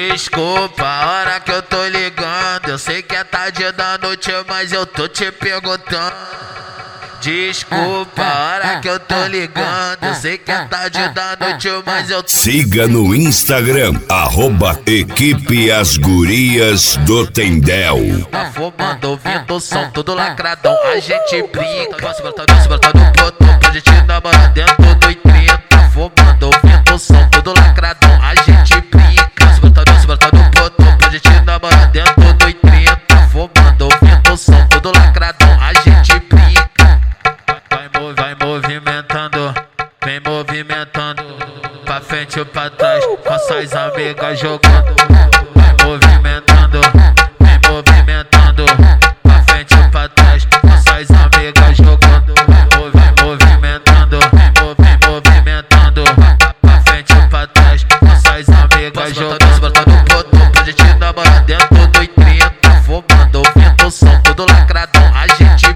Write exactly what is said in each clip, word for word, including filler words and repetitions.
Desculpa a hora que eu tô ligando, eu sei que é tarde da noite, mas eu tô te perguntando. Desculpa a hora que eu tô ligando, eu sei que é tarde da noite, mas eu tô... Siga no Instagram, arroba Equipe As Gurias do Tendel. Tá fumando, ouvindo o som, tudo lacradão, a gente brinca. Posso botar no, botar no botão pra gente namorar dentro do trinta. Tá fumando, ouvindo o som, tudo lacradão, a gente brinca. Posso botar no, botar no botão pra gente namorar dentro do trinta. Tá fumando, ouvindo o som, tudo lacradão, a gente brinca. Vai movimentando, vem movimentando, pra frente ou pra trás, com suas amigas jogando. Vai movimentando, vem movimentando, pra frente ou pra trás, com suas amigas jogando. Vai movimentando, vem movimentando, pra frente ou pra trás, com suas amigas jogando. Bota no botão pra gente namorar dentro do trinta. Fumando, ouvindo o som, tudo lacradão, a gente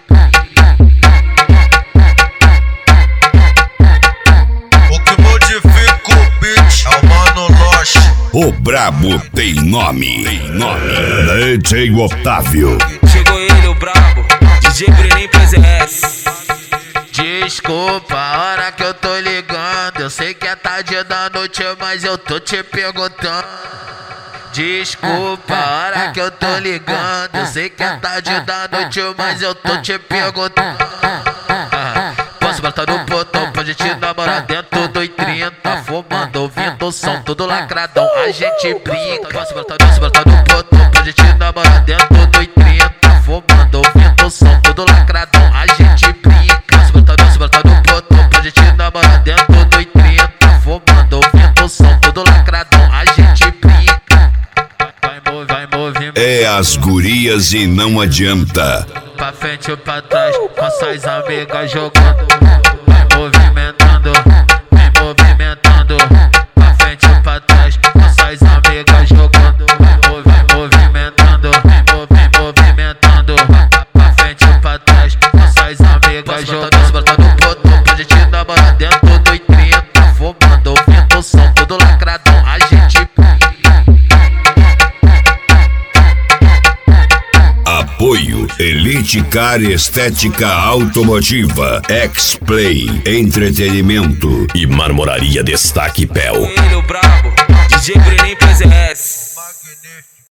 O brabo tem nome, tem nome. D J Otávio. Chegou ele, o brabo, D J Brenin P Z S. Desculpa a hora que eu tô ligando, eu sei que é tarde da noite, mas eu tô te perguntando. Desculpa a hora que eu tô ligando, eu sei que é tarde da noite, mas eu tô te perguntando. Posso botar no botão pra gente namorar dentro do trinta. Fumando, ouvindo o som, tudo lacradão, a gente brinca. Posso botar no, botar no botão pra gente namorar dentro do trinta. Fumando, ouvindo o som, tudo lacradão, a gente brinca. Posso botar no, botar no botão pra gente namorar dentro do trinta. Fumando, ouvindo o som, tudo lacradão, a gente brinca. Vai, vai movimentando. É as gurias e não adianta. Pra frente ou pra trás, com suas amigas jogando. Vai movimentando, vem movimentando, pra frente ou pra trás, com suas amigas jogando. Vai movimentando, vem movimentando, pra frente ou pra trás, com suas amigas jogando. Bota no botão pra gente namorar dentro do trinta. Fumando, ouvindo o som, tudo lacradão, a gente Apoio Elite Car Estética Automotiva, X-Play Entretenimento e Marmoraria Destaque Pel. Ele, o brabo, D J Brenin P Z S.